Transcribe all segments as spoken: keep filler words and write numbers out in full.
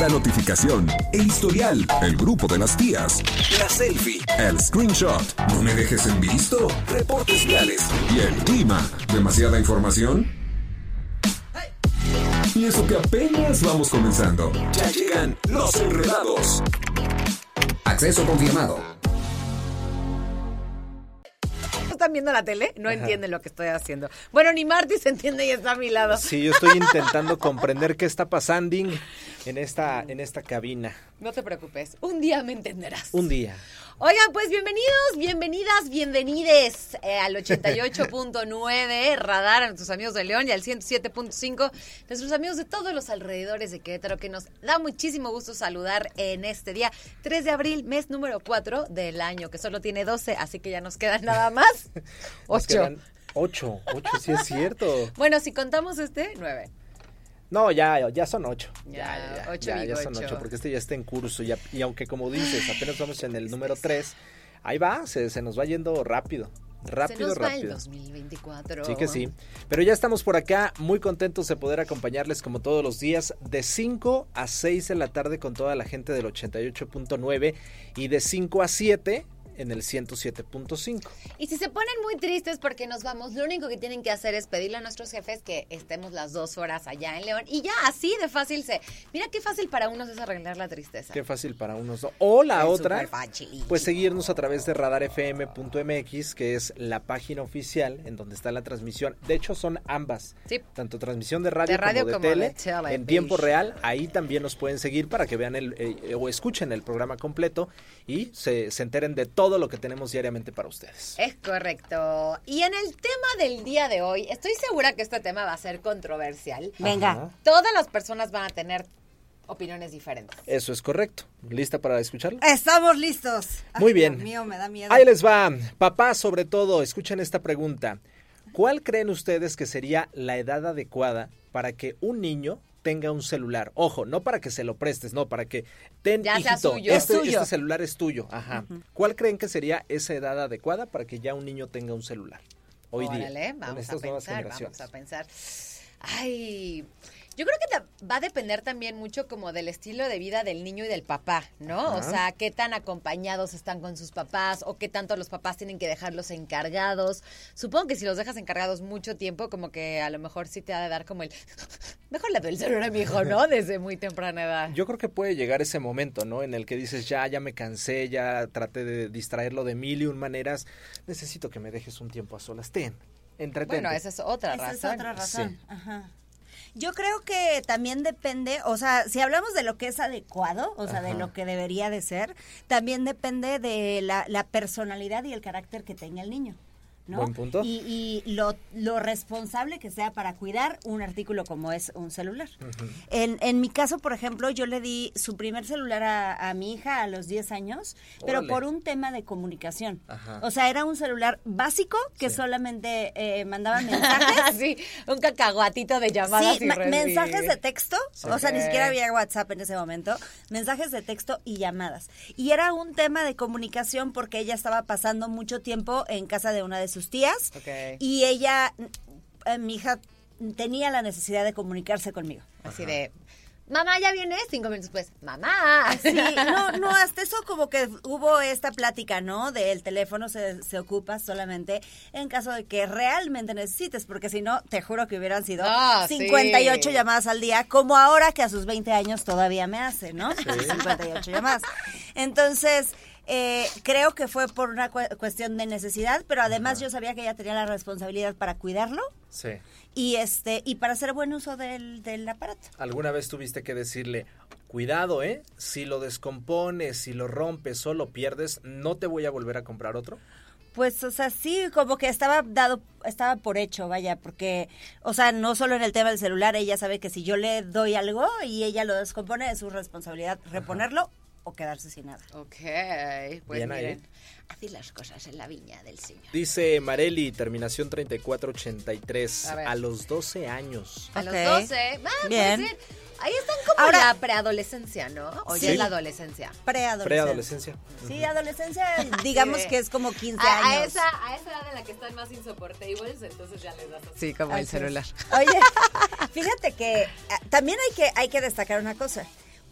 la notificación, el historial, el grupo de las tías, la selfie, el screenshot, no me dejes en visto, reportes viales y el clima. ¿Demasiada información? Y eso que apenas vamos comenzando. Ya llegan los enredados. Acceso confirmado. ¿Están viendo la tele? No Ajá. entienden lo que estoy haciendo. Bueno, ni Marty se entiende y está a mi lado. Sí, yo estoy intentando comprender qué está pasando en esta, en esta cabina. No te preocupes, un día me entenderás. Un día. Oigan, pues bienvenidos, bienvenidas, bienvenides eh, al ochenta y ocho punto nueve Radar, a nuestros amigos de León, y al ciento siete punto cinco nuestros amigos de todos los alrededores de Querétaro, que nos da muchísimo gusto saludar en este día, tres de abril, mes número cuatro del año, que solo tiene doce, así que ya nos quedan nada más ocho. ocho, ocho, sí es cierto. Bueno, si contamos este, nueve. No, ya, ya son ocho. Ya, ya, ya, ocho ya, ya son ocho, porque este ya está en curso. Ya, y aunque, como dices, apenas vamos en el número tres, ahí va, se, se nos va yendo rápido. Rápido, se nos rápido. va el dos mil veinticuatro. Sí que sí. Pero ya estamos por acá, muy contentos de poder acompañarles como todos los días, de cinco a seis de la tarde con toda la gente del ochenta y ocho punto nueve y de cinco a siete en el ciento siete punto cinco. Y si se ponen muy tristes porque nos vamos, lo único que tienen que hacer es pedirle a nuestros jefes que estemos las dos horas allá en León, y ya, así de fácil se... Mira qué fácil para unos es arreglar la tristeza. Qué fácil para unos. O la es otra, pues seguirnos a través de radar f m punto m x, que es la página oficial en donde está la transmisión. De hecho, son ambas. Sí. Tanto transmisión de radio, de radio como de como tele, de tele, en tiempo real. Ahí también nos pueden seguir para que vean el eh, o escuchen el programa completo y se, se enteren de todo todo lo que tenemos diariamente para ustedes. Es correcto. Y en el tema del día de hoy, estoy segura que este tema va a ser controversial. Venga. Ajá. Todas las personas van a tener opiniones diferentes. Eso es correcto. ¿Lista para escucharlo? Estamos listos. Muy Ay, bien. Dios mío, me da miedo. Ahí les va. Papá, sobre todo, escuchen esta pregunta. ¿Cuál creen ustedes que sería la edad adecuada para que un niño tenga un celular? Ojo, no para que se lo prestes, no, para que ten, ya hijito, sea suyo. Este, Es suyo. este celular es tuyo. Ajá. Uh-huh. ¿Cuál creen que sería esa edad adecuada para que ya un niño tenga un celular hoy Órale, día? Vamos con estas a nuevas pensar, generaciones. vamos a pensar. Ay, yo creo que te va a depender también mucho como del estilo de vida del niño y del papá, ¿no? Ajá. O sea, qué tan acompañados están con sus papás o qué tanto los papás tienen que dejarlos encargados. Supongo que si los dejas encargados mucho tiempo, como que a lo mejor sí te ha de dar como el... Mejor le doy el celular a mi hijo, ¿no? Desde muy temprana edad. Yo creo que puede llegar ese momento, ¿no? En el que dices, ya, ya me cansé, ya traté de distraerlo de mil y un maneras. Necesito que me dejes un tiempo a solas. Ten, entretente. Bueno, esa es otra esa razón. Esa es otra razón. Sí. Ajá. Yo creo que también depende, o sea, si hablamos de lo que es adecuado, o sea, Ajá. de lo que debería de ser, también depende de la, la personalidad y el carácter que tenga el niño, ¿no? Buen punto. Y, y lo, lo responsable que sea para cuidar un artículo como es un celular. Uh-huh. En, en mi caso, por ejemplo, yo le di su primer celular a, a mi hija a los diez años, pero Órale. por un tema de comunicación. Ajá. O sea, era un celular básico que sí. solamente eh, mandaba mensajes. Sí, un cacahuatito de llamadas sí, y ma- recibir. mensajes de texto, sí. o sea, ni siquiera había WhatsApp en ese momento, mensajes de texto y llamadas. Y era un tema de comunicación porque ella estaba pasando mucho tiempo en casa de una de sus tías okay. y ella, eh, mi hija, tenía la necesidad de comunicarse conmigo. Así Ajá. de, mamá, ¿ya vienes? Cinco minutos después, mamá. Sí, no, no, hasta eso como que hubo esta plática, ¿no? Del teléfono se, se ocupa solamente en caso de que realmente necesites, porque si no, te juro que hubieran sido no, cincuenta y ocho sí. llamadas al día, como ahora que a sus veinte años todavía me hace, ¿no? Sí. cincuenta y ocho llamadas. Entonces... Eh, creo que fue por una cu- cuestión de necesidad, pero además Ajá. yo sabía que ella tenía la responsabilidad para cuidarlo sí. y este y para hacer buen uso del, del aparato. ¿Alguna vez tuviste que decirle, cuidado, eh, si lo descompones, si lo rompes o lo pierdes, no te voy a volver a comprar otro? Pues, o sea, sí, como que estaba dado, estaba por hecho, vaya, porque, o sea, no solo en el tema del celular, ella sabe que si yo le doy algo y ella lo descompone, es su responsabilidad reponerlo. Ajá. O quedarse sin nada. Ok, pues Bien miren, ahí. así las cosas en la viña del Señor. Dice Marely, terminación treinta y cuatro ochenta y tres, a, a los doce años. A okay. los doce, ah, bien. Pues, ahí están como Ahora, la preadolescencia, ¿no? O sí. ya es la adolescencia. Preadolescencia. Preadolescencia. Sí, uh-huh. adolescencia, digamos sí. que es como quince a, años. A esa, a esa edad en la que están más insoportables, entonces ya les das así. Sí, como así el celular. Es. Oye, fíjate que uh, también hay que, hay que destacar una cosa.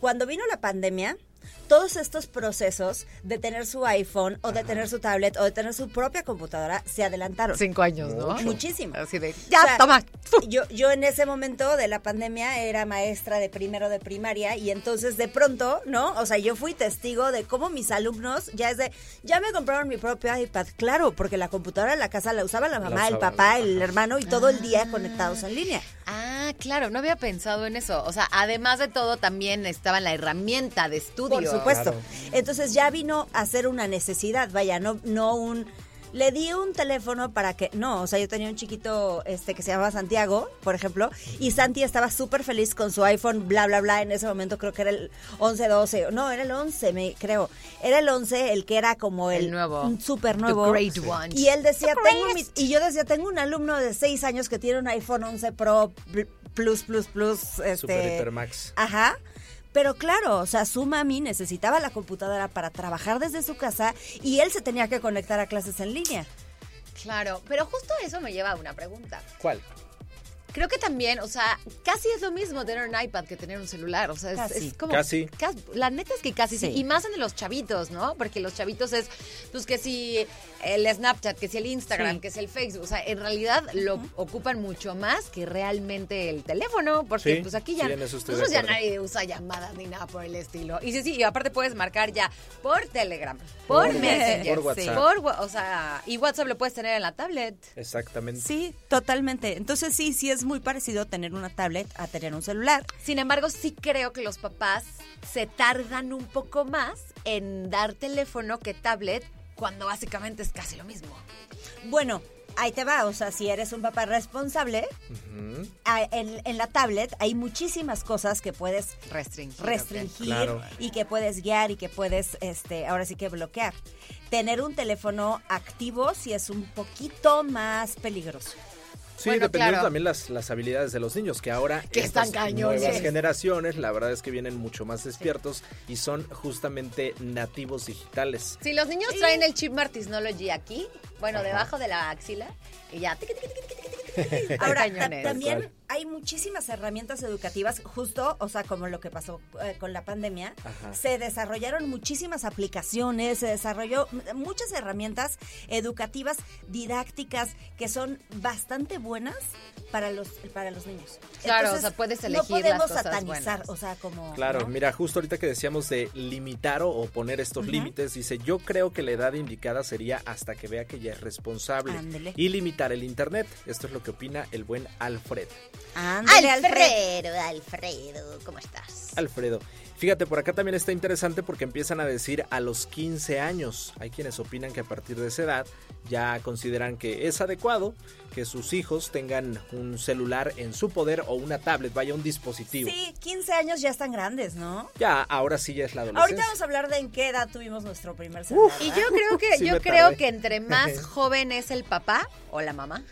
Cuando vino la pandemia, todos estos procesos de tener su iPhone o de Ajá. tener su tablet o de tener su propia computadora se adelantaron. Cinco años, ¿no? Muchísimo. Así de, ya, o sea, toma. Yo, yo en ese momento de la pandemia era maestra de primero de primaria y entonces de pronto, ¿no? O sea, yo fui testigo de cómo mis alumnos ya es de, ya me compraron mi propio iPad. Claro, porque la computadora en la casa la usaba la mamá, la usaba, el papá, el hermano y todo ah. el día conectados en línea. Ah, claro, no había pensado en eso. O sea, además de todo, también estaba la herramienta de estudio. Por supuesto. Claro. Entonces ya vino a ser una necesidad, vaya, no, no un... Le di un teléfono para que... No, o sea, yo tenía un chiquito este que se llamaba Santiago, por ejemplo, y Santi estaba súper feliz con su iPhone, bla, bla, bla. En ese momento creo que era el once, doce. No, era el once, me creo. Era el once, el que era como el... El nuevo. Un súper nuevo. The great one. Y él decía, tengo mi, y yo decía, tengo un alumno de seis años que tiene un iPhone once Pro Plus, Plus, Plus. Este, Super Hiper Max. Ajá. Pero claro, o sea, su mami necesitaba la computadora para trabajar desde su casa y él se tenía que conectar a clases en línea. Claro, pero justo eso me lleva a una pregunta. ¿Cuál? Creo que también, o sea, casi es lo mismo tener un iPad que tener un celular. O sea, es, casi. es como... Casi. Casi. La neta es que casi sí. sí. Y más en los chavitos, ¿no? Porque los chavitos es, pues que si el Snapchat, que si el Instagram, sí. que si el Facebook. O sea, en realidad lo uh-huh. ocupan mucho más que realmente el teléfono. Porque sí, pues aquí ya, sí, en eso estoy nosotros de ya acuerdo. nadie usa llamadas ni nada por el estilo. Y sí, sí, y aparte puedes marcar ya por Telegram, por, por Messenger. Por WhatsApp. Sí. Por, o sea, y WhatsApp lo puedes tener en la tablet. Exactamente. Sí, totalmente. Entonces sí, sí es muy parecido tener tener una tablet a tener un celular. Sin embargo, sí creo que los papás se tardan un poco más en dar teléfono que tablet cuando básicamente es casi lo mismo. Bueno, ahí te va, o sea, si eres un papá responsable, uh-huh. en, en la tablet hay muchísimas cosas que puedes restringir, restringir okay. claro. y que puedes guiar y que puedes, este, ahora sí que bloquear. Tener un teléfono activo sí es un poquito más peligroso. Sí, bueno, dependiendo claro. también las, las habilidades de los niños, que ahora que estas están cañones. nuevas generaciones, la verdad es que vienen mucho más despiertos sí. y son justamente nativos digitales. Si los niños sí. traen el chip Martisnology aquí, bueno, Ajá. debajo de la axila, y ya... Tiqui, tiqui, tiqui, tiqui, tiqui, ahora, ta- también hay muchísimas herramientas educativas, justo, o sea, como lo que pasó eh, con la pandemia, Ajá. se desarrollaron muchísimas aplicaciones, se desarrolló muchas herramientas educativas, didácticas, que son bastante buenas para los para los niños. Claro, Entonces, o sea, puedes elegir no podemos las cosas satanizar, buenas. O sea, como... Claro, ¿no? mira, justo ahorita que decíamos de limitar o, o poner estos uh-huh. límites, dice, yo creo que la edad indicada sería hasta que vea que ya es responsable. Ándele. Y limitar el internet. Esto es lo que opina el buen Alfred. Ándele, Alfredo, Alfredo, ¿cómo estás? Alfredo. Fíjate, por acá también está interesante porque empiezan a decir a los quince años. Hay quienes opinan que a partir de esa edad ya consideran que es adecuado que sus hijos tengan un celular en su poder o una tablet, vaya, un dispositivo. Sí, quince años ya están grandes, ¿no? Ya, ahora sí ya es la adolescencia. Ahorita vamos a hablar de en qué edad tuvimos nuestro primer celular. Uf, y yo creo que sí yo creo tardé. que entre más joven es el papá o la mamá,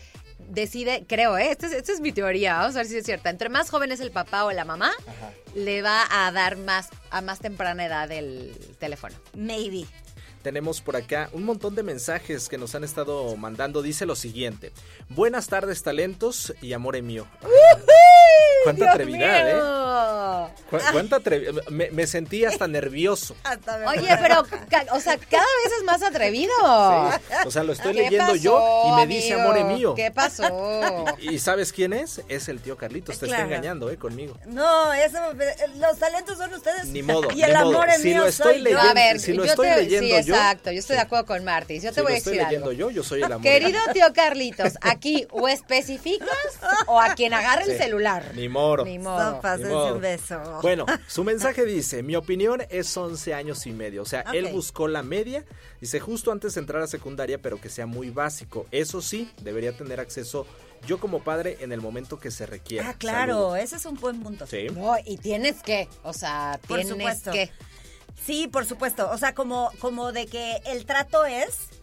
decide, creo, ¿eh? Esta es, esta es mi teoría, vamos a ver si es cierta. Entre más joven es el papá o la mamá, Ajá. le va a dar más a más temprana edad el teléfono. Maybe. Tenemos por acá un montón de mensajes que nos han estado mandando. Dice lo siguiente: buenas tardes, talentos y amore mío. Cuánta Dios atrevidad, mío. ¿eh? Cu- cuánta atrevidad. Me, me sentí hasta nervioso. Oye, pero, o sea, cada vez es más atrevido. Sí. O sea, lo estoy leyendo pasó, yo y me dice amigo? amore mío. ¿Qué pasó? ¿Y sabes quién es? Es el tío Carlitos. Te Claro. está engañando, ¿eh? Conmigo. No, eso, los talentos son ustedes. Ni modo. Y el ni modo. amor es si mío lo estoy soy leyendo, No, a ver, si lo yo estoy te, leyendo sí, yo. exacto, yo estoy sí. de acuerdo con Martis. Yo te si voy lo a estoy decir leyendo algo. yo, yo soy el amor. Querido tío Carlitos, aquí o especificas o a quien agarre Sí. el celular. Ni moro. Ni modo. Sopas, Ni dense modo. un beso. Bueno, su mensaje dice, mi opinión es once años y medio, o sea, Ok. él buscó la media, dice justo antes de entrar a secundaria, pero que sea muy básico, eso sí, debería tener acceso yo como padre en el momento que se requiera. Ah, claro, Saludos. ese es un buen punto. Sí. No, y tienes que, o sea, Por tienes supuesto. que. Sí, por supuesto. O sea, como, como de que el trato es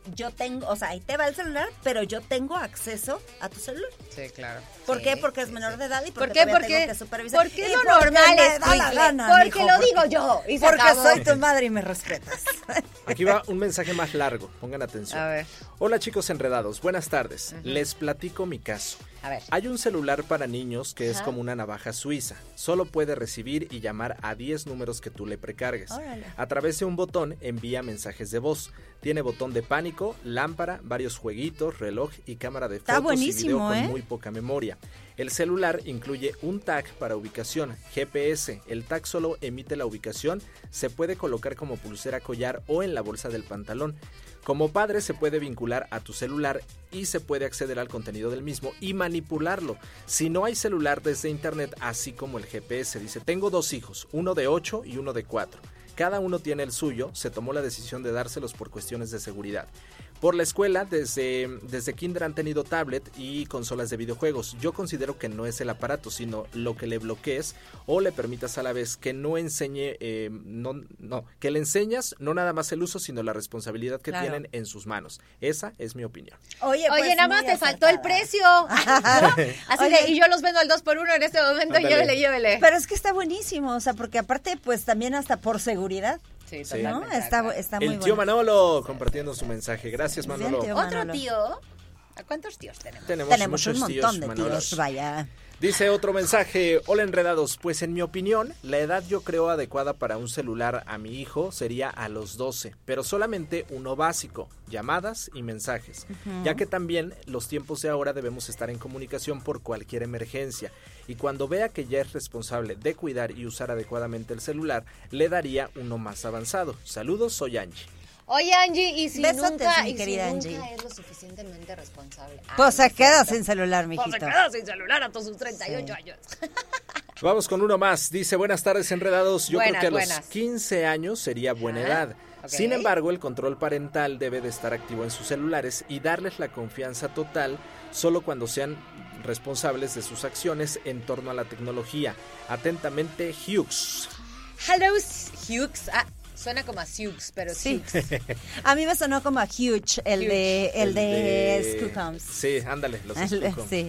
yo tengo, o sea, ahí te va el celular, pero yo tengo acceso a tu celular. Sí, claro. ¿Por sí, qué? Porque es sí, menor sí. de edad y ¿Por porque qué? todavía Porque, tengo que supervisar. porque Y lo porque normal me es da la gana, porque mijo, lo digo yo. Y se Porque acabó. soy tu madre y me respetas. Aquí va un mensaje más largo, pongan atención. A ver. Hola chicos enredados, buenas tardes. Uh-huh. Les platico mi caso. A ver. Hay un celular para niños que Ajá. es como una navaja suiza. Solo puede recibir y llamar a diez números que tú le precargues. Órale. A través de un botón envía mensajes de voz. Tiene botón de pánico, lámpara, varios jueguitos, reloj y cámara de Está fotos y video buenísimo, con ¿eh? muy poca memoria. El celular incluye un tag para ubicación, G P S. El tag solo emite la ubicación, se puede colocar como pulsera collar o en la bolsa del pantalón. Como padre se puede vincular a tu celular y se puede acceder al contenido del mismo y manipularlo. Si no hay celular desde internet, así como el G P S. Dice, tengo dos hijos, uno de ocho y uno de cuatro. Cada uno tiene el suyo, se tomó la decisión de dárselos por cuestiones de seguridad. Por la escuela, desde, desde kinder han tenido tablet y consolas de videojuegos. Yo considero que no es el aparato, sino lo que le bloquees o le permitas a la vez que no enseñe, eh, no, no, que le enseñas no nada más el uso, sino la responsabilidad que Claro. tienen en sus manos. Esa es mi opinión. Oye, Oye, pues, nada más muy te faltó acertada. el precio. ¿No? Así Oye. de, y yo los vendo al dos por uno en este momento, Ándale. llévele, llévele. Pero es que está buenísimo, o sea, porque aparte, pues también hasta por seguridad, Sí, Sí. ¿no? totalmente. Está, de acuerdo. está muy El tío bueno. Manolo compartiendo su mensaje. Gracias, Sí, el Manolo. tío ¿Otro Manolo. tío? ¿A cuántos tíos tenemos? Tenemos, Tenemos muchos un montón tíos, de Manolos. tíos, vaya. Dice otro mensaje, hola enredados, pues en mi opinión, la edad yo creo adecuada para un celular a mi hijo sería a los doce, pero solamente uno básico, llamadas y mensajes, uh-huh. ya que también los tiempos de ahora debemos estar en comunicación por cualquier emergencia, y cuando vea que ya es responsable de cuidar y usar adecuadamente el celular, le daría uno más avanzado. Saludos, soy Angie. Oye, Angie, y si Besotes, nunca, mi y si querida nunca Angie. es lo suficientemente responsable. Pues se Ay, queda no sé. sin celular, Pues se mijito. queda sin celular hasta sus treinta y ocho Sí. años. Vamos con uno más. Dice, buenas tardes, enredados. Yo Buenas, creo que a buenas. los quince años sería buena Ajá, edad. ok. Sin embargo, el control parental debe de estar activo en sus celulares y darles la confianza total solo cuando sean responsables de sus acciones en torno a la tecnología. Atentamente, Hughes. Hello, Hughes. Ah, suena como a Hughes, pero Sí. Hughes. A mí me sonó como a Huge, el Huge. de el, El de, de- Scoopums. Sí, ándale, los El- Scoopums. Sí.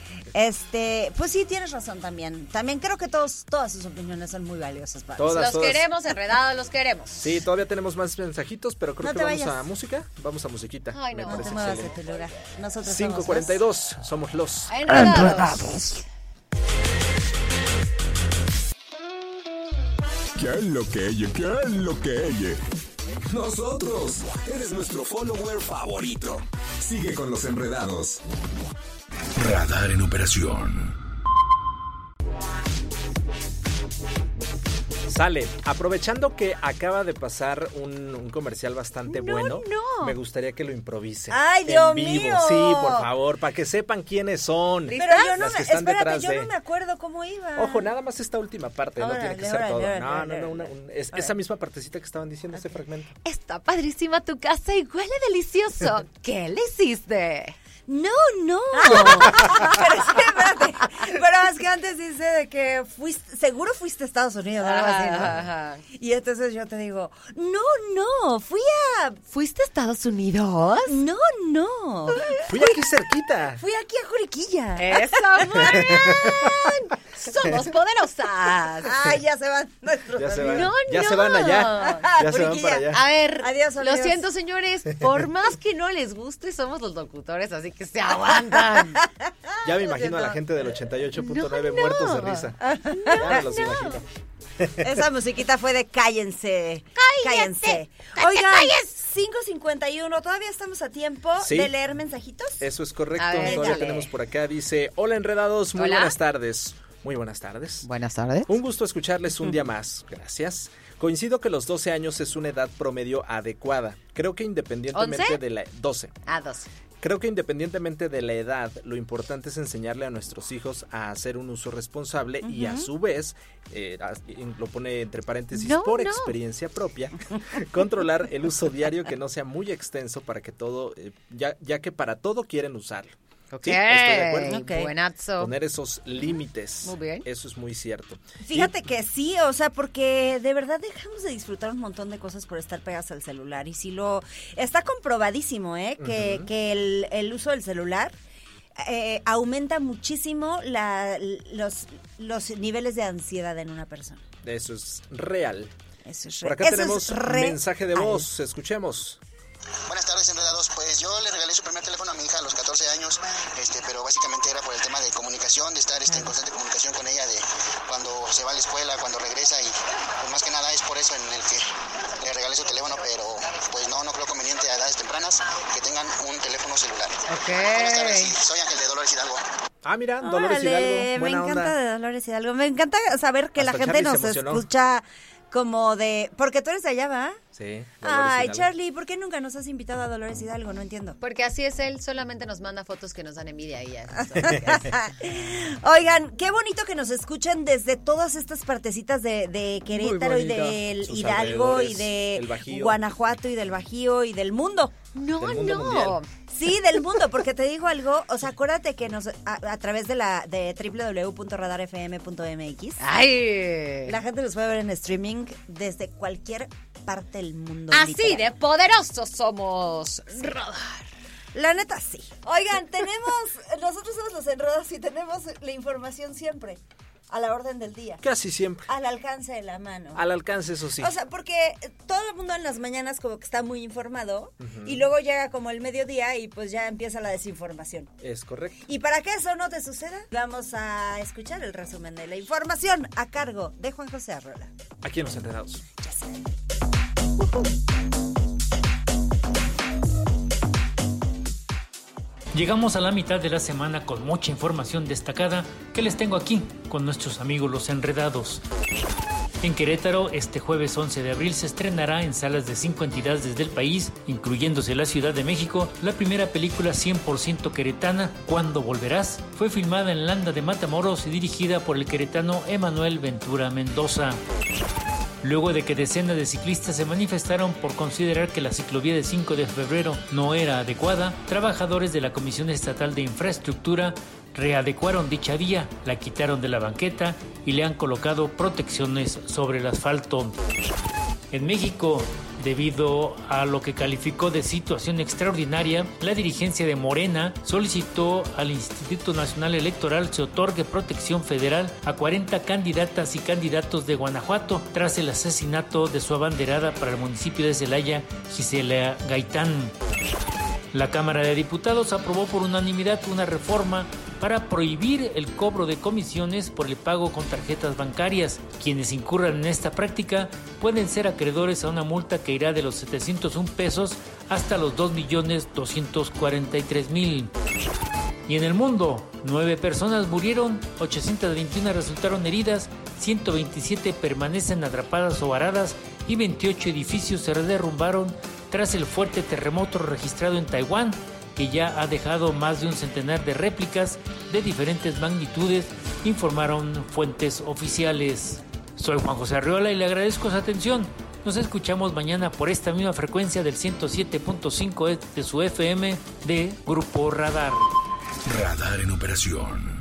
Este, pues sí, tienes razón también. También creo que todos, todas sus opiniones son muy valiosas para Todas. Los todas. queremos, enredados, los queremos. Sí, todavía tenemos más mensajitos, pero creo No que te vamos vayas. a música. Vamos a musiquita. Ay, me no. No parece te muevas de excelente. tu lugar. Nosotros cinco somos cuarenta y los- dos, somos los... Enredados. ¿Qué es lo que ella? ¿Qué es lo que ella? Nosotros. Eres nuestro follower favorito. Sigue con los enredados. Radar en operación. Sale, aprovechando que acaba de pasar un, un comercial bastante No, bueno, no. me gustaría que lo improvisen. ¡Ay, en Dios vivo. mío! Sí, por favor, para que sepan quiénes son. Pero yo no Las me, que están espérate, detrás yo de... no me acuerdo cómo iba. Ojo, nada más esta última parte, no Órale, tiene que ser órale, todo. órale, No, no, órale. no, una- un- es- Órale. esa misma partecita que estaban diciendo, ese fragmento. Está padrísima tu casa y huele delicioso. ¿Qué le hiciste? No, no. Pero es que, espérate. Pero es que antes dice de que fuiste, seguro fuiste a Estados Unidos, algo así, ¿no? Ajá, ajá. Y entonces yo te digo, no, no, fui a... ¿Fuiste a Estados Unidos? No, no. Fui aquí cerquita. Fui aquí a Juriquilla. ¡Eso, muy bien! ¡Somos poderosas! Ay, ya se van nuestros Ya se amigos. van, No, ya no. se van allá. Ya se van Juriquilla. para allá. A ver, Adiós, lo amigos. siento, señores, por más que no les guste, somos los locutores, así que se aguantan. Ya me imagino a la gente del ochenta y ocho punto nueve muertos de risa. Ya me los imagino. Esa musiquita fue de cállense. ¡Cállate! Oigan, calles! cinco cincuenta y uno, todavía estamos a tiempo Sí. de leer mensajitos. Eso es correcto. A ver, Todavía échale. tenemos por acá, dice, hola enredados, muy Hola. buenas tardes. Muy buenas tardes. Buenas tardes. Un gusto escucharles un día más. Gracias. Coincido que los doce años es una edad promedio adecuada. Creo que independientemente ¿once? de la... doce. A dos. Creo que independientemente de la edad, lo importante es enseñarle a nuestros hijos a hacer un uso responsable y a su vez, eh, a- y lo pone entre paréntesis, No, por no. experiencia propia, controlar el uso diario que no sea muy extenso para que todo, eh, ya, ya que para todo quieren usarlo. Sí, estoy de acuerdo. Okay. Buenazo. Poner esos límites. Muy bien. Eso es muy cierto. Fíjate y... que sí, o sea, porque de verdad dejamos de disfrutar un montón de cosas por estar pegadas al celular. Y si lo... Está comprobadísimo, ¿eh? Que, uh-huh. que el, el uso del celular eh, aumenta muchísimo la, los, los niveles de ansiedad en una persona. Eso es real. Eso es real. Por acá Eso tenemos es re- mensaje de voz. Escuchemos. Buenas tardes, enredados. Pues yo le regalé su primer teléfono a mi hija a los catorce años, este, pero básicamente era por el tema de comunicación, de estar este, en constante comunicación con ella, de cuando se va a la escuela, cuando regresa, y pues más que nada es por eso en el que le regalé su teléfono, pero pues no, no creo conveniente a edades tempranas que tengan un teléfono celular. Ok. Buenas tardes, sí, soy Ángel de Dolores Hidalgo. Ah, mira, Dolores Órale, Hidalgo, buena me encanta onda. de Dolores Hidalgo. Me encanta saber que Hasta la gente Charlie nos se emocionó. escucha como de... Porque tú eres de allá, ¿va? Sí. Dolores Ay, Hidalgo. Charlie, ¿por qué nunca nos has invitado a Dolores Hidalgo? No entiendo. Porque así es él, solamente nos manda fotos que nos dan envidia y ya. Oigan, qué bonito que nos escuchen desde todas estas partecitas de, de Querétaro y del Sus Hidalgo y alrededores, el de Bajío. Guanajuato y del Bajío y del mundo. No, Del mundo no. mundial. Sí, del mundo, porque te digo algo, o sea, acuérdate que nos a, a través de la de doble u doble u doble u punto radar f m punto m x Ay. la gente nos puede ver en streaming desde cualquier parte del mundo. Así literal. de poderosos somos. Radar. La neta, sí. Oigan, tenemos, nosotros somos los enredados y tenemos la información siempre a la orden del día. Casi siempre. Al alcance de la mano. Al alcance, eso sí. O sea, porque todo el mundo en las mañanas como que está muy informado uh-huh. y luego llega como el mediodía y pues ya empieza la desinformación. Es correcto. Y para que eso no te suceda, vamos a escuchar el resumen de la información a cargo de Juan José Arrola. Aquí en Los Enredados. Ya sé. Uh-huh. Llegamos a la mitad de la semana con mucha información destacada que les tengo aquí con nuestros amigos Los Enredados. En Querétaro, este jueves once de abril se estrenará en salas de cinco entidades del país, incluyéndose la Ciudad de México, la primera película cien por ciento queretana, ¿Cuándo volverás? Fue filmada en Landa de Matamoros y dirigida por el queretano Emanuel Ventura Mendoza. Luego de que decenas de ciclistas se manifestaron por considerar que la ciclovía de cinco de febrero no era adecuada, trabajadores de la Comisión Estatal de Infraestructura readecuaron dicha vía, la quitaron de la banqueta y le han colocado protecciones sobre el asfalto. En México, debido a lo que calificó de situación extraordinaria, la dirigencia de Morena solicitó al Instituto Nacional Electoral se otorgue protección federal a cuarenta candidatas y candidatos de Guanajuato tras el asesinato de su abanderada para el municipio de Celaya, Gisela Gaitán. La Cámara de Diputados aprobó por unanimidad una reforma para prohibir el cobro de comisiones por el pago con tarjetas bancarias. Quienes incurran en esta práctica pueden ser acreedores a una multa que irá de los setecientos un pesos hasta los dos millones doscientos cuarenta y tres mil. Y en el mundo, nueve personas murieron, ochocientas veintiuna resultaron heridas, ciento veintisiete permanecen atrapadas o varadas y veintiocho edificios se derrumbaron tras el fuerte terremoto registrado en Taiwán, que ya ha dejado más de un centenar de réplicas de diferentes magnitudes, informaron fuentes oficiales. Soy Juan José Arreola y le agradezco su atención. Nos escuchamos mañana por esta misma frecuencia del ciento siete punto cinco de su F M de Grupo Radar. Radar en operación.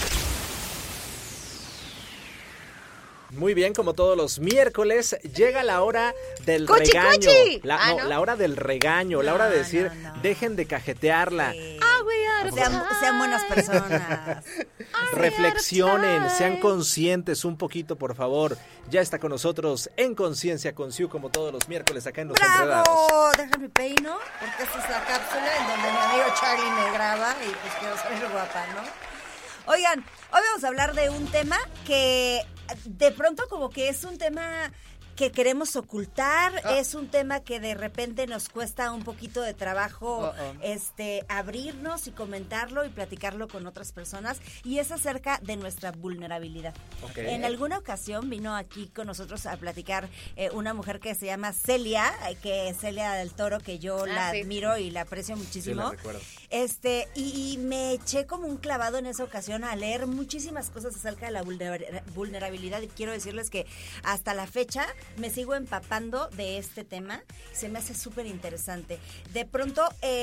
Muy bien, como todos los miércoles, llega la hora del ¡Cuchi, regaño. cuchi! La, Ah, no, ¿no? la hora del regaño, No, la hora de decir, no, no. dejen de cajetearla. Sí. Ah, we are Sean, time. sean buenas personas. Reflexionen, time. sean conscientes un poquito, por favor. Ya está con nosotros en Conciencia con Siu, como todos los miércoles acá en Los Enredados. ¡Bravo! Déjame peino, porque esta es la cápsula en donde mi amigo Charlie me graba y pues quiero salir guapa, ¿no? Oigan, hoy vamos a hablar de un tema que de pronto como que es un tema que queremos ocultar, Ah. es un tema que de repente nos cuesta un poquito de trabajo Uh-oh. este abrirnos y comentarlo y platicarlo con otras personas, y es acerca de nuestra vulnerabilidad. Ok. En alguna ocasión vino aquí con nosotros a platicar eh, una mujer que se llama Celia, eh, que es Celia del Toro, que yo Ah, la sí. admiro y la aprecio Sí, muchísimo. la recuerdo. Este, y, y me eché como un clavado en esa ocasión a leer muchísimas cosas acerca de la vulner- vulnerabilidad, y quiero decirles que hasta la fecha me sigo empapando de este tema. Se me hace súper interesante. De pronto, eh,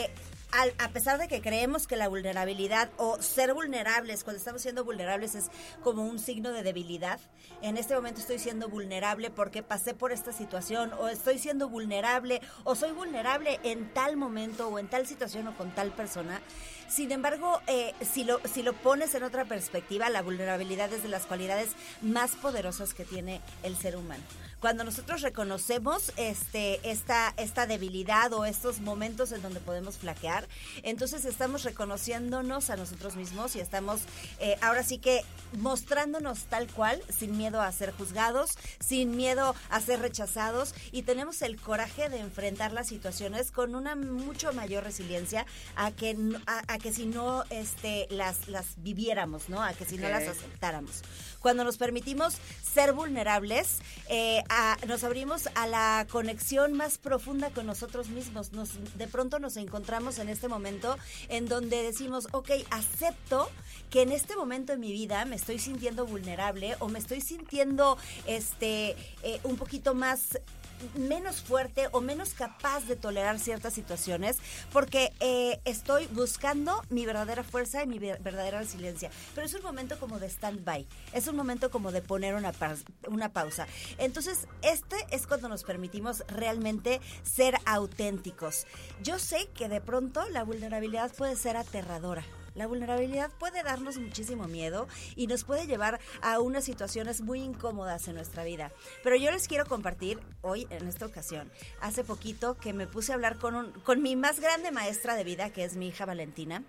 al, a pesar de que creemos que la vulnerabilidad o ser vulnerables, cuando estamos siendo vulnerables es como un signo de debilidad, en este momento estoy siendo vulnerable porque pasé por esta situación, o estoy siendo vulnerable, o soy vulnerable en tal momento, o en tal situación, o con tal persona. Sin embargo, eh, si lo si lo pones en otra perspectiva, la vulnerabilidad es de las cualidades más poderosas que tiene el ser humano. Cuando nosotros reconocemos este esta esta debilidad o estos momentos en donde podemos flaquear, entonces estamos reconociéndonos a nosotros mismos y estamos eh, ahora sí que mostrándonos tal cual, sin miedo a ser juzgados, sin miedo a ser rechazados, y tenemos el coraje de enfrentar las situaciones con una mucho mayor resiliencia a que a, a que si no este las las viviéramos, ¿no? A que si no las aceptáramos. Cuando nos permitimos ser vulnerables, eh, a, nos abrimos a la conexión más profunda con nosotros mismos. Nos, de pronto nos encontramos en este momento en donde decimos, ok, acepto que en este momento de mi vida me estoy sintiendo vulnerable o me estoy sintiendo este eh, un poquito más menos fuerte o menos capaz de tolerar ciertas situaciones porque eh, estoy buscando mi verdadera fuerza y mi ver- verdadera resiliencia. Pero es un momento como de stand-by, es un momento como de poner una, pa- una pausa. Entonces, este es cuando nos permitimos realmente ser auténticos. Yo sé que de pronto la vulnerabilidad puede ser aterradora. La vulnerabilidad puede darnos muchísimo miedo y nos puede llevar a unas situaciones muy incómodas en nuestra vida. Pero yo les quiero compartir hoy, en esta ocasión, hace poquito que me puse a hablar con, un, con mi más grande maestra de vida, que es mi hija Valentina,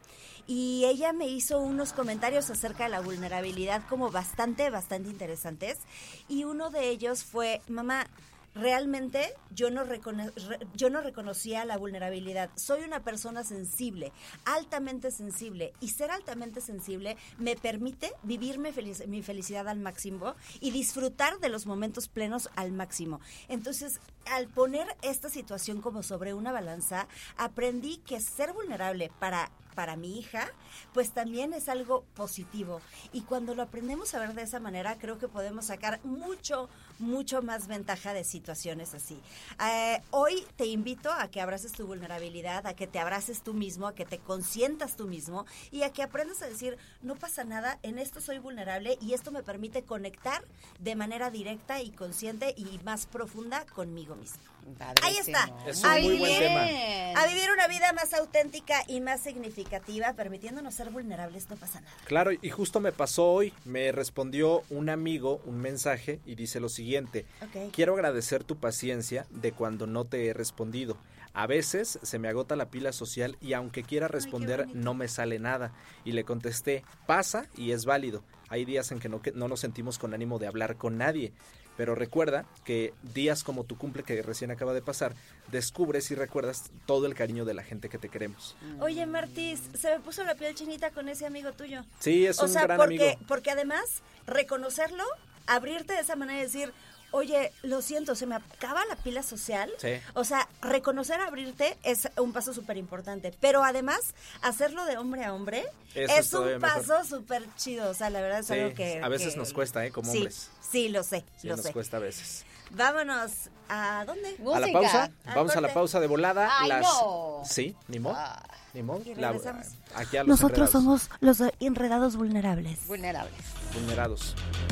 y ella me hizo unos comentarios acerca de la vulnerabilidad como bastante, bastante interesantes. Y uno de ellos fue, mamá, realmente yo no, recono- re- yo no reconocía la vulnerabilidad. Soy una persona sensible, altamente sensible, y ser altamente sensible me permite vivir mi, felic- mi felicidad al máximo y disfrutar de los momentos plenos al máximo. Entonces, al poner esta situación como sobre una balanza, aprendí que ser vulnerable para para mi hija, pues también es algo positivo. Y cuando lo aprendemos a ver de esa manera, creo que podemos sacar mucho, mucho más ventaja de situaciones así. Eh, hoy te invito a que abraces tu vulnerabilidad, a que te abraces tú mismo, a que te consientas tú mismo y a que aprendas a decir, no pasa nada, en esto soy vulnerable y esto me permite conectar de manera directa y consciente y más profunda conmigo mismo. Padrísimo. Ahí está. Es un muy buen tema. A vivir una vida más auténtica y más significativa, permitiéndonos ser vulnerables, no pasa nada. Claro, y justo me pasó hoy, me respondió un amigo un mensaje y dice lo siguiente: Okay. Quiero agradecer tu paciencia de cuando no te he respondido. A veces se me agota la pila social y aunque quiera responder Ay, no me sale nada. Y le contesté, pasa y es válido. Hay días en que no, que no nos sentimos con ánimo de hablar con nadie. Pero recuerda que días como tu cumple que recién acaba de pasar, descubres y recuerdas todo el cariño de la gente que te queremos. Oye, Martis, se me puso la piel chinita con ese amigo tuyo. Sí, es o un sea, gran porque, amigo. porque además, reconocerlo, abrirte de esa manera y decir, oye, lo siento, se me acaba la pila social. Sí. O sea, reconocer, abrirte es un paso súper importante. Pero además, hacerlo de hombre a hombre Eso es es un todavía mejor. paso súper chido. O sea, la verdad es Sí, algo que... a veces que- nos cuesta, ¿eh? Como sí, hombres. Sí, lo sé, Sí, lo nos sé. cuesta a veces. Vámonos. ¿A dónde? A la Música. pausa, Al vamos a la corte. pausa de volada. Ay, las... no. Sí, ni modo, Ah. ni modo. Y La- regresamos. Aquí a los Nosotros enredados, somos los enredados vulnerables. Vulnerables. vulnerados.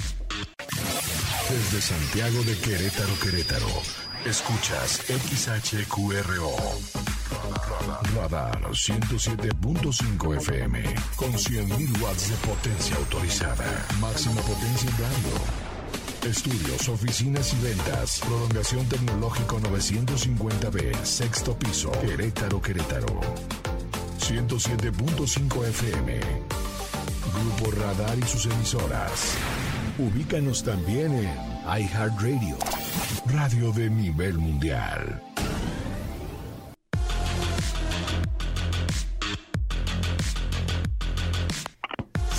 Desde Santiago de Querétaro, Querétaro. Escuchas X H Q R O. Radar ciento siete punto cinco F M. Con cien mil watts de potencia autorizada. Máxima potencia en radio. Estudios, oficinas y ventas. Prolongación tecnológico novecientos cincuenta B. Sexto piso. Querétaro, Querétaro. ciento siete punto cinco F M. Grupo Radar y sus emisoras. Ubícanos también en iHeartRadio, radio de nivel mundial.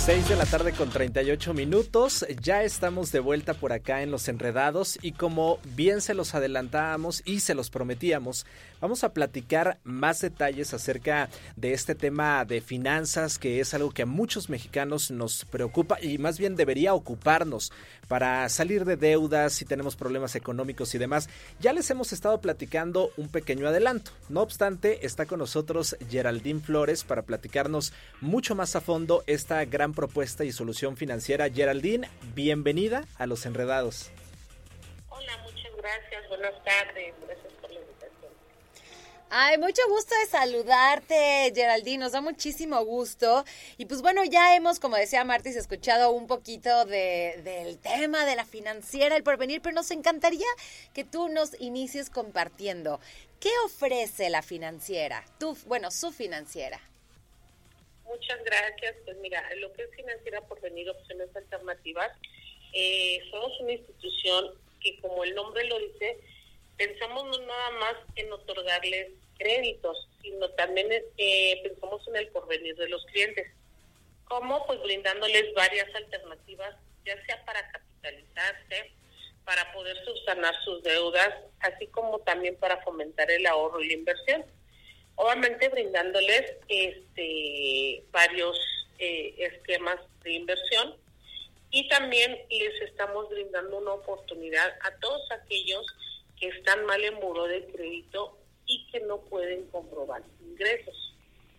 seis de la tarde con treinta y ocho minutos, ya estamos de vuelta por acá en Los Enredados y como bien se los adelantábamos y se los prometíamos, vamos a platicar más detalles acerca de este tema de finanzas, que es algo que a muchos mexicanos nos preocupa y más bien debería ocuparnos para salir de deudas si tenemos problemas económicos y demás. Ya les hemos estado platicando un pequeño adelanto, no obstante está con nosotros Geraldine Flores para platicarnos mucho más a fondo esta gran propuesta y solución financiera. Geraldine, bienvenida a Los Enredados. Hola, muchas gracias, buenas tardes, gracias por la invitación. Ay, mucho gusto de saludarte, Geraldine, nos da muchísimo gusto. Y pues bueno, ya hemos, como decía Martis, escuchado un poquito de, del tema de la financiera, el porvenir, pero nos encantaría que tú nos inicies compartiendo. ¿Qué ofrece la financiera? Tú, bueno, su financiera. Muchas gracias. Pues mira, lo que es Financiera Porvenir, Opciones Alternativas, eh, somos una institución que, como el nombre lo dice, pensamos no nada más en otorgarles créditos, sino también eh, pensamos en el porvenir de los clientes. ¿Cómo? Pues brindándoles varias alternativas, ya sea para capitalizarse, para poder subsanar sus deudas, así como también para fomentar el ahorro y la inversión. Obviamente brindándoles este varios eh, esquemas de inversión y también les estamos brindando una oportunidad a todos aquellos que están mal en buró de crédito y que no pueden comprobar ingresos.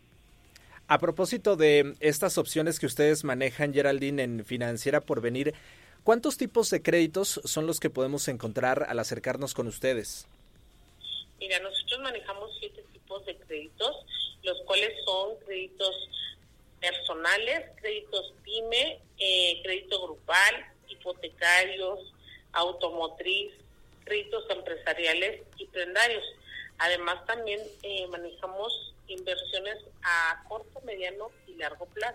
A propósito de estas opciones que ustedes manejan, Geraldine, en Financiera Porvenir, ¿cuántos tipos de créditos son los que podemos encontrar al acercarnos con ustedes? Mira, nosotros manejamos siete tipos de créditos, los cuales son créditos personales, créditos PYME, eh, crédito grupal, hipotecarios, automotriz, créditos empresariales y prendarios. Además, también eh, manejamos inversiones a corto, mediano y largo plazo.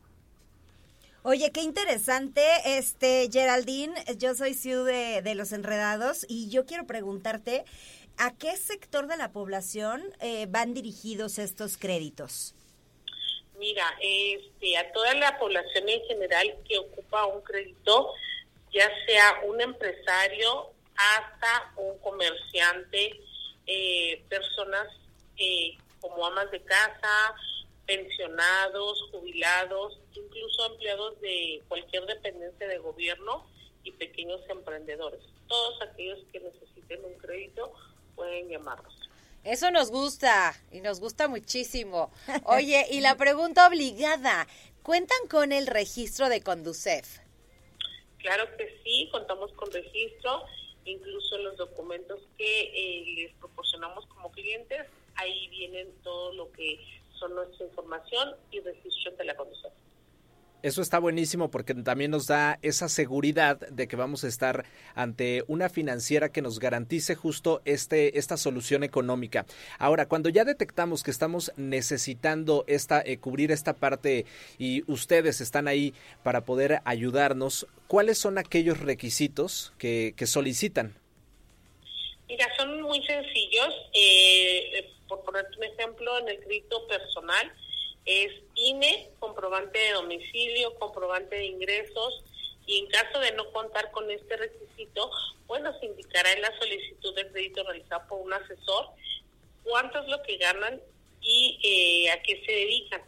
Oye, qué interesante, este Geraldine, yo soy Siu de, de Los Enredados y yo quiero preguntarte, ¿a qué sector de la población eh, van dirigidos estos créditos? Mira, este, a toda la población en general que ocupa un crédito, ya sea un empresario hasta un comerciante, eh, personas eh, como amas de casa, pensionados, jubilados, incluso empleados de cualquier dependencia de gobierno y pequeños emprendedores. Todos aquellos que necesiten un crédito pueden llamarnos. Eso nos gusta y nos gusta muchísimo. Oye, y la pregunta obligada, ¿cuentan con el registro de Conducef? Claro que sí, contamos con registro, incluso los documentos que eh, les proporcionamos como clientes, ahí vienen todo lo que son nuestra información y registro de la Conducef. Eso está buenísimo porque también nos da esa seguridad de que vamos a estar ante una financiera que nos garantice justo este esta solución económica. Ahora, cuando ya detectamos que estamos necesitando esta eh, cubrir esta parte y ustedes están ahí para poder ayudarnos, ¿cuáles son aquellos requisitos que, que solicitan? Mira, son muy sencillos. Eh, por ponerte un ejemplo, en el crédito personal, es I N E, comprobante de domicilio, comprobante de ingresos, y en caso de no contar con este requisito, bueno, se indicará en la solicitud de crédito realizada por un asesor cuánto es lo que ganan y eh, a qué se dedican.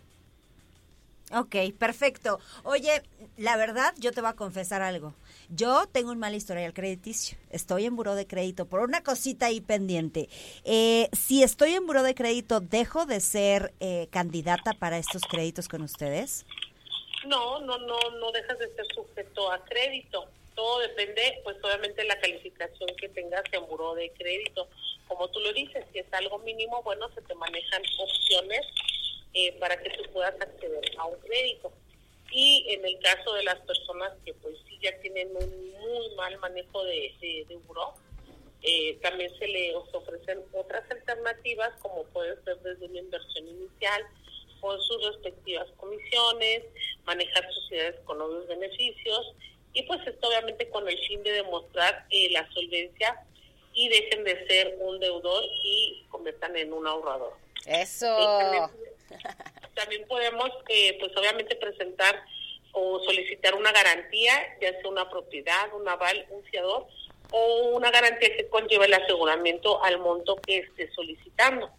Ok, perfecto. Oye, la verdad, yo te voy a confesar algo. Yo tengo un mal historial crediticio. Estoy en buró de crédito por una cosita ahí pendiente. Eh, si estoy en buró de crédito, ¿dejo de ser eh, candidata para estos créditos con ustedes? No, no, no, no dejas de ser sujeto a crédito. Todo depende, pues obviamente, de la calificación que tengas en buró de crédito. Como tú lo dices, si es algo mínimo, bueno, se te manejan opciones eh, para que tú puedas acceder a un crédito. Y en el caso de las personas que pues sí ya tienen un muy mal manejo de, de, de buró, eh, también se les ofrecen otras alternativas, como puede ser desde una inversión inicial, con sus respectivas comisiones, manejar sociedades con obvios beneficios, y pues esto obviamente con el fin de demostrar eh, la solvencia y dejen de ser un deudor y conviertan en un ahorrador. Eso. Eh, también, también podemos, eh, pues obviamente presentar o solicitar una garantía, ya sea una propiedad, un aval, un fiador, o una garantía que conlleva el aseguramiento al monto que esté solicitando.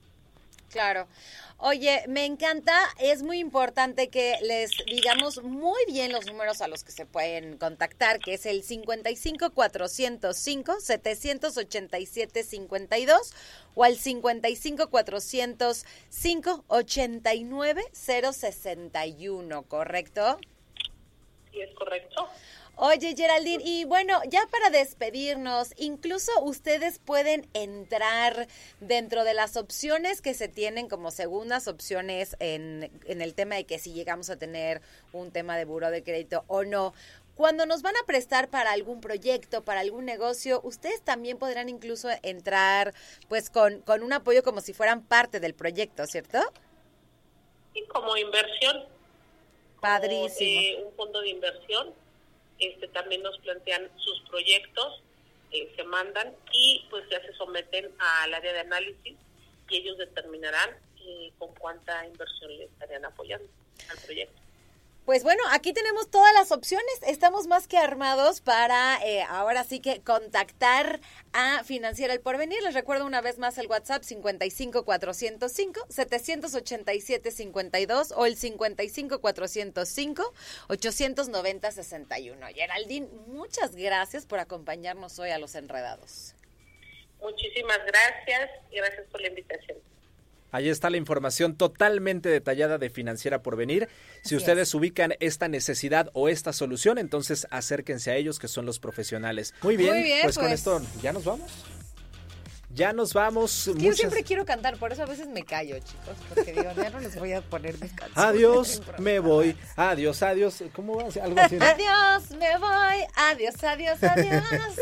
Claro. Oye, me encanta, es muy importante que les digamos muy bien los números a los que se pueden contactar, que es el cincuenta y cinco, cuatrocientos cinco, setecientos ochenta y siete, cincuenta y dos o al cincuenta y cinco, cuatrocientos cinco, ochenta y nueve, cero sesenta y uno, ¿correcto? Sí, es correcto. Oye, Geraldine, y bueno, ya para despedirnos, incluso ustedes pueden entrar dentro de las opciones que se tienen como segundas opciones en, en el tema de que si llegamos a tener un tema de buró de crédito o no. Cuando nos van a prestar para algún proyecto, para algún negocio, ustedes también podrán incluso entrar pues con, con un apoyo como si fueran parte del proyecto, ¿cierto? Sí, como inversión. Padrísimo. Como, eh, un fondo de inversión. Este, también nos plantean sus proyectos, eh, se mandan y pues ya se someten al área de análisis y ellos determinarán eh, con cuánta inversión le estarían apoyando al proyecto. Pues bueno, aquí tenemos todas las opciones, estamos más que armados para eh, ahora sí que contactar a Financiera El Porvenir. Les recuerdo una vez más el WhatsApp cincuenta y cinco, cuatrocientos cinco, setecientos ochenta y siete, cincuenta y dos o el cincuenta y cinco, cuatrocientos cinco, ochocientos noventa, sesenta y uno. Geraldine, muchas gracias por acompañarnos hoy a Los Enredados. Muchísimas gracias y gracias por la invitación. Ahí está la información totalmente detallada de Financiera Porvenir. Si Así ustedes es. ubican esta necesidad o esta solución, entonces acérquense a ellos, que son los profesionales. Muy bien, Muy bien pues, pues con esto ya nos vamos. Ya nos vamos. Es que muchas... Yo siempre quiero cantar, por eso a veces me callo, chicos, porque digo, ya no les voy a poner mis canciones. Adiós, me voy. Adiós, adiós. ¿Cómo va? Algo así, ¿no? Adiós, me voy. Adiós, adiós, adiós.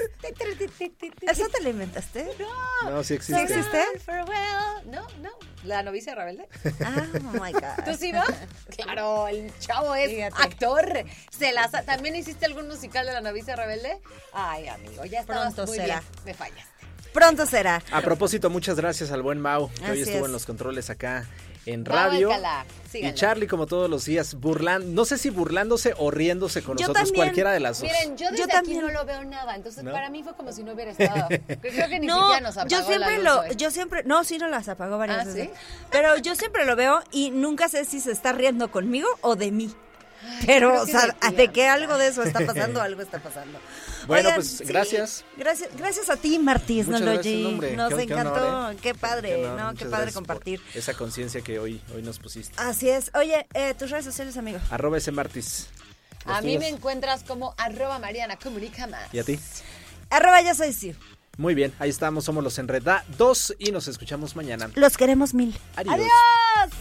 ¿Eso te lo inventaste? No. No, sí existe. ¿Sí existe? Farewell. No, no. ¿La novicia rebelde? Ah, oh my God. ¿Tú sí vas? Claro, el chavo es Fíjate. actor. Se las... ¿También hiciste algún musical de la novicia rebelde? Ay, amigo, ya estabas Pronto muy será. bien. Me fallas. Pronto será. A propósito, muchas gracias al buen Mau, que Así hoy estuvo es. en los controles acá en radio. Y Charlie, como todos los días, burlando, no sé si burlándose o riéndose con yo nosotros, también. cualquiera de las dos. Miren, yo desde yo aquí también. no lo veo nada, entonces ¿No? para mí fue como si no hubiera estado. Creo que ni no, siquiera nos apagó yo siempre la luz lo, hoy. yo siempre, no, sí no las apagó varias ¿Ah, veces. sí? Pero yo siempre lo veo y nunca sé si se está riendo conmigo o de mí. Pero, o sea, de, de que algo de eso está pasando, algo está pasando. Bueno, Oigan, pues sí, gracias. Gracias gracias a ti, Martís Muchas Nology. gracias, hombre. Nos Qué- qué encantó. honor, ¿eh? Qué padre, Qué honor. ¿no? Muchas Qué padre gracias por compartir. esa conciencia que hoy, hoy nos pusiste. Así es. Oye, eh, tus redes sociales, amigo. Arroba ese Martis. A ¿Los mí me tuyos? encuentras como arroba Mariana Comunica Más. ¿Y a ti? Arroba ya soy sí. Muy bien, ahí estamos, somos los Enredados y nos escuchamos mañana. Los queremos mil. Adiós. ¡Adiós!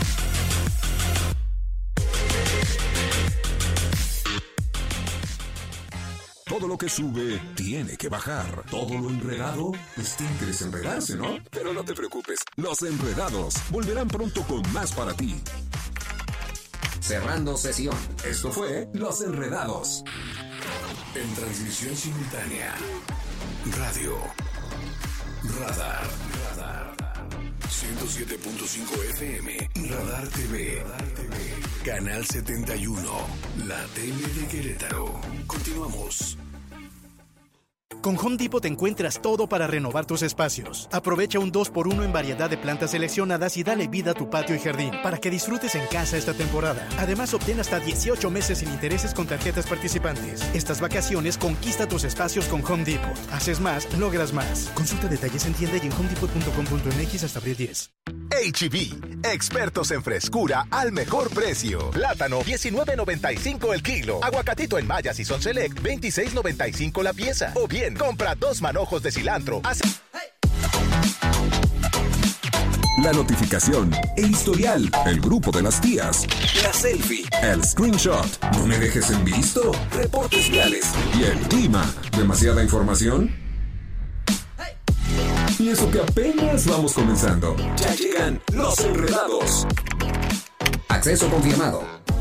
Todo lo que sube tiene que bajar. Todo lo enredado, pues tiene que desenredarse, ¿no? Pero no te preocupes, Los Enredados volverán pronto con más para ti. Cerrando sesión. Esto fue Los Enredados. En transmisión simultánea. Radio. Radar. Radar. ciento siete punto cinco F M. Radar T V. Radar T V. Canal setenta y uno. La tele de Querétaro. Continuamos. Con Home Depot te encuentras todo para renovar tus espacios. Aprovecha un dos por uno en variedad de plantas seleccionadas y dale vida a tu patio y jardín para que disfrutes en casa esta temporada. Además, obtén hasta dieciocho meses sin intereses con tarjetas participantes. Estas vacaciones conquista tus espacios con Home Depot. Haces más, logras más. Consulta detalles en tienda y en home depot punto com punto m x hasta abril diez. H E B, expertos en frescura al mejor precio. Plátano, diecinueve noventa y cinco el kilo. Aguacatito en Maya Sison Select, veintiséis noventa y cinco la pieza. O bien, compra dos manojos de cilantro. Así... La notificación, el historial, el grupo de las tías, la selfie, el screenshot, no me dejes en visto, reportes viales y el clima. ¿Demasiada información? Y eso que apenas vamos comenzando. Ya llegan Los Enredados. Acceso confirmado.